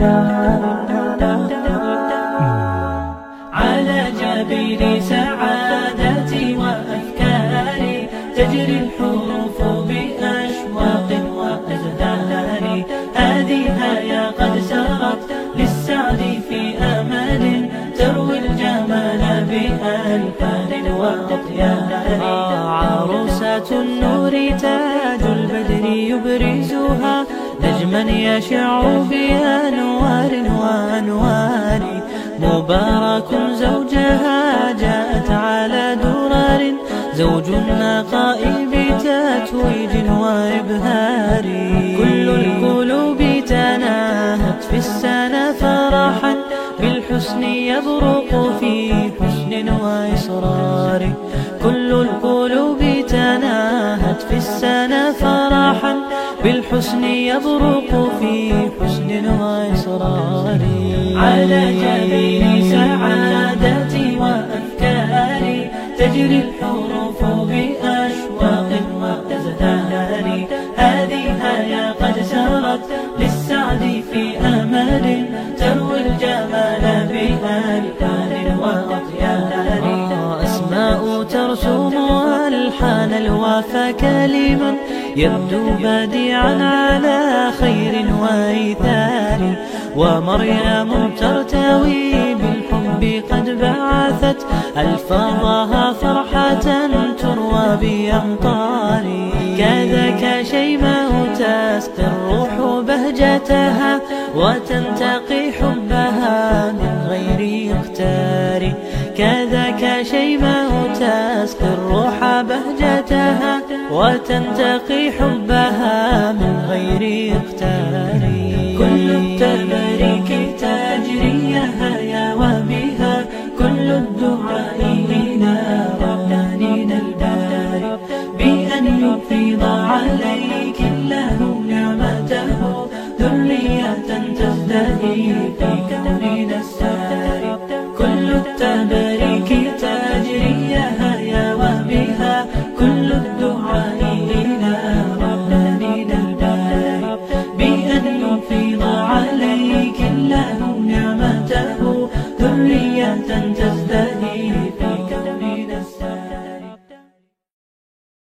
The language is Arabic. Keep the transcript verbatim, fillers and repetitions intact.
على جبين سعادتي وأفكاري تجري الحروف بأشواق وأزدار. هذه هيا قد سرت للسعد في أمل تروي الجمال بألفان وأطيار. عروسة النور تاج البدر يبرزها نجما يشع بأنوار وأنوار. مبارك زوجها جاءت على درر زوج النقاء بتتويج وإبهار. كل القلوب تناهت في السنة فرحا بالحسن يبرق في حسن وإصرار. كل القلوب تناهت في السنة فرحا بالحسن يبرق في حسن وإصرار. على جبين سعادتي وأفكاري تجري الحروف بأشواق وأزدار. هذه هيا قد سرت للسعد في أمل تروي الجمال بألفان وأطيار. أسماء ترسم ألحان الوفا كلما يبدو بديعا على خير وإيثار. ومريم ترتوي بالحب قد بعثت ألفاظها فرحة تروى بأمطار. كذاك شيماء تسقي الروح بهجتها وتنتقي حبها من غير اختار. كذاك شيماء تسقي الروح بهجتها وتنتقي حبها من غير اختار. كل التباريك تجري هيا وبها كل الدعاء إلى رحمن الباري بأن يفيض عليك الله نعمته ذرية تزدهي في كوننا.